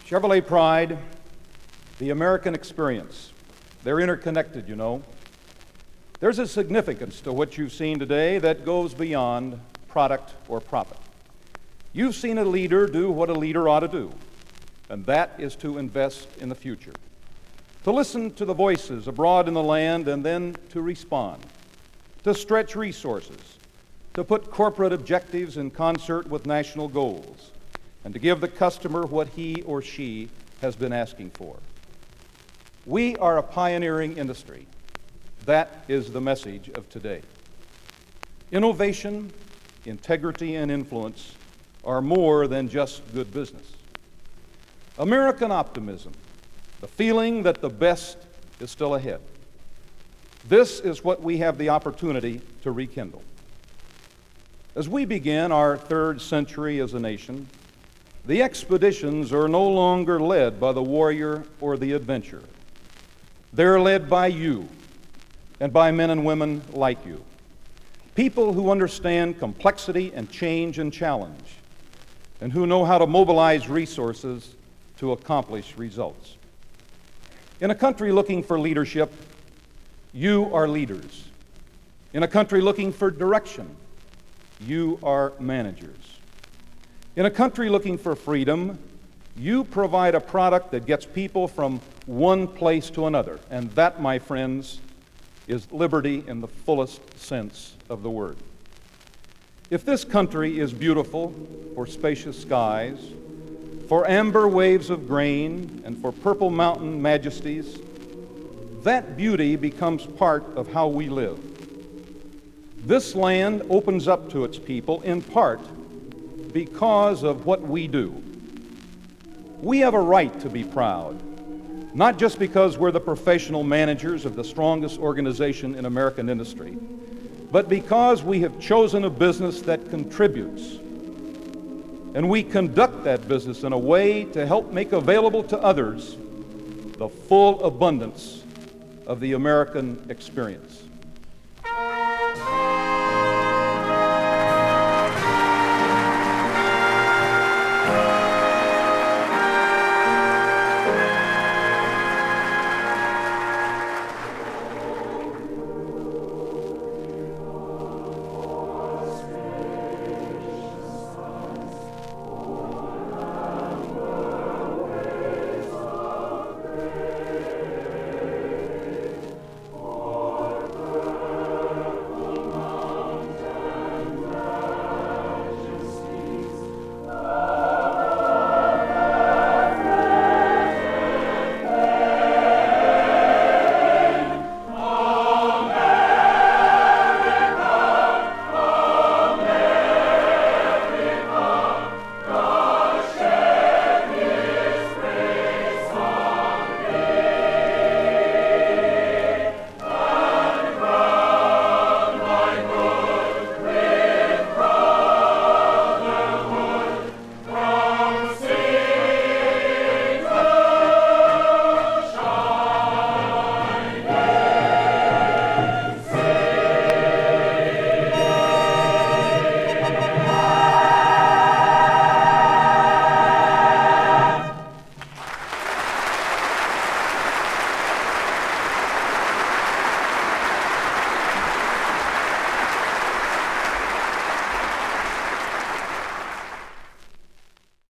Chevrolet Pride, the American experience, they're interconnected, you know. There's a significance to what you've seen today that goes beyond product or profit. You've seen a leader do what a leader ought to do, and that is to invest in the future, to listen to the voices abroad in the land and then to respond, to stretch resources, to put corporate objectives in concert with national goals, and to give the customer what he or she has been asking for. We are a pioneering industry. That is the message of today. Innovation, integrity, and influence are more than just good business. American optimism, the feeling that the best is still ahead. This is what we have the opportunity to rekindle. As we begin our third century as a nation, the expeditions are no longer led by the warrior or the adventurer. They're led by you and by men and women like you, people who understand complexity and change and challenge, and who know how to mobilize resources to accomplish results. In a country looking for leadership, you are leaders. In a country looking for direction, you are managers. In a country looking for freedom, you provide a product that gets people from one place to another, and that, my friends, is liberty in the fullest sense of the word. If this country is beautiful for spacious skies, for amber waves of grain, and for purple mountain majesties, that beauty becomes part of how we live. This land opens up to its people in part because of what we do. We have a right to be proud, not just because we're the professional managers of the strongest organization in American industry, but because we have chosen a business that contributes. And we conduct that business in a way to help make available to others the full abundance of the American experience.